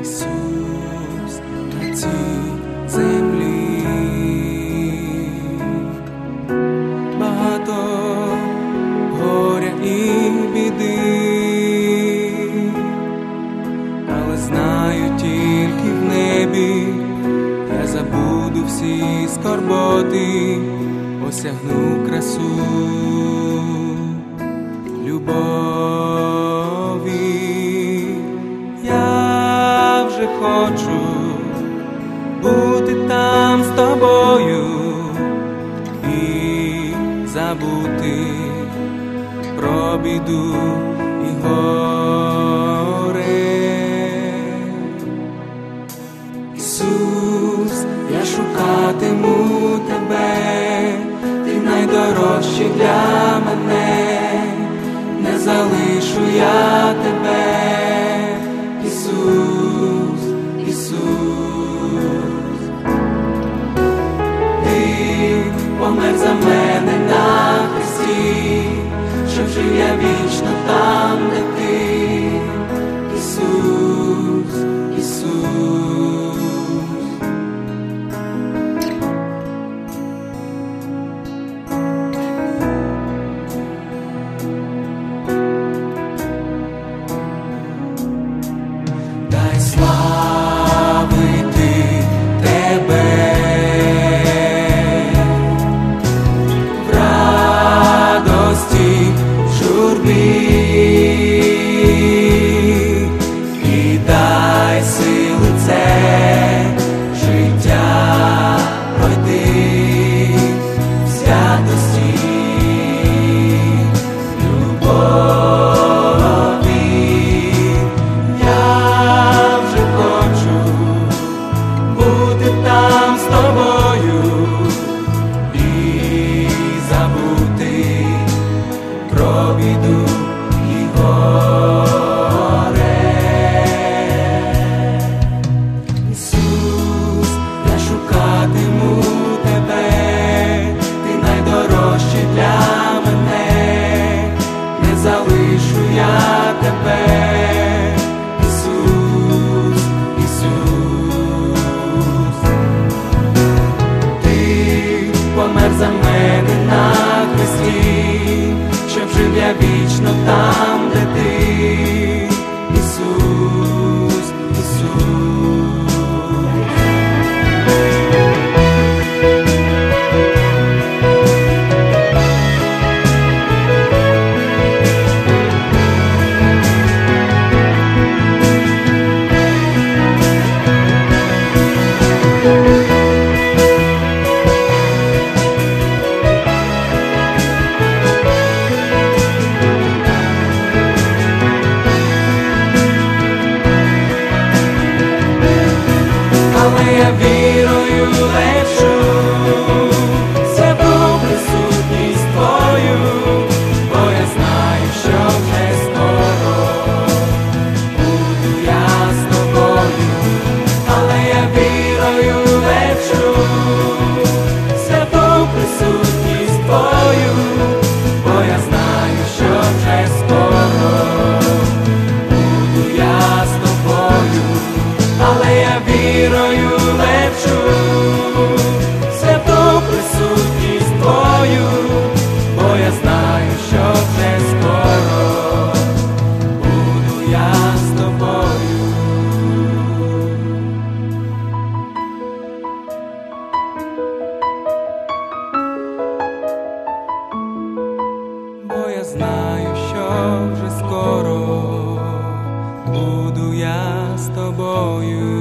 Ісус на цій землі. Багато горя і біди, але знаю, тільки в небі я забуду всі скорботи, осягну красу любові. Я вже хочу бути там з тобою і забути про біду і горе. Ісус, я шукатиму тебе, ти найдорожчий для мене, не залишу я тебе. Ісус, Ісус, ти помер за мене на хресті, щоб жив я вічно там, де ти. Ісус, Ісус. Дай славити тебе в радості, в журбі, і дай сили це життя пройти в святості, любові. Я вже хочу бути там з тобою і забути про біду і горе. Ісус, я шукатиму тебе, ти найдорожчий для мене, не залишу я тебе. Ісус, Ісус, ти помер за мене на хресті, щоб жив я вічно там, де ти. Ісус, Ісус. Але я вірою лечу святу присутність твою, бо я знаю, що вже скоро буду я з тобою. Але я вірою лечу святу присутність твою, бо я знаю, що вже скоро буду я з тобою. Але я вірою лечу святу присутність твою, бо я знаю, що вже скоро буду я з тобою. Бо я знаю, що вже скоро буду я з тобою.